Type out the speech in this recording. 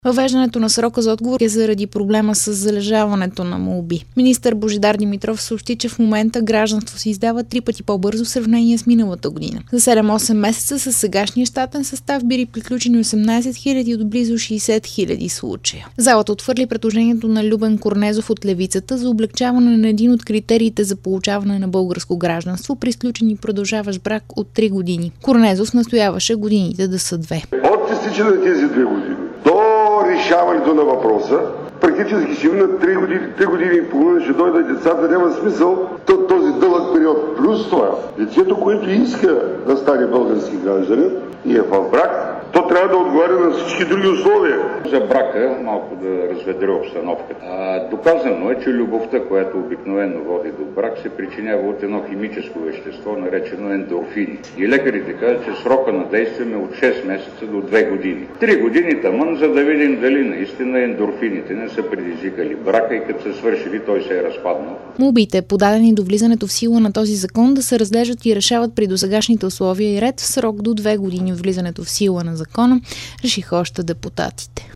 Въвеждането на срока за отговор е заради проблема с залежаването на молби. Министър Божидар Димитров съобщи, че в момента гражданство се издава 3 пъти по-бързо в сравнение с миналата година. За 7-8 месеца с сегашния щатен състав били приключени 18 000 от близо 60 000 случая. Залата отхвърли предложението на Любен Корнезов от Левицата за облекчаване на един от критериите за получаване на българско гражданство при сключен и продължаващ брак от 3 години. Корнезов настояваше годините да са 2. От изтичане на тези 2 години до решаването на въпроса, практически ще минат 3 години и половина, ще дойдат децата, няма смисъл този дълъг период. Плюс това, детето, което иска да стане български гражданин и е в брак, то трябва да отговаря на всички други условия. За брака малко да разведре обстановката. Доказано е, че любовта, която обикновено води до брак, се причинява от едно химическо вещество, наречено ендорфини. И лекарите казват, че срока на действие е от 6 месеца до 2 години. 3 години тамън, за да видим дали наистина ендорфините не са предизвикали брака и като са свършили, той се е разпаднал. Молбите, подадени до влизането в сила на този закон, да се разглеждат и решават при досегашните условия и ред в срок до 2 години от влизането в сила на закона, решиха още депутатите.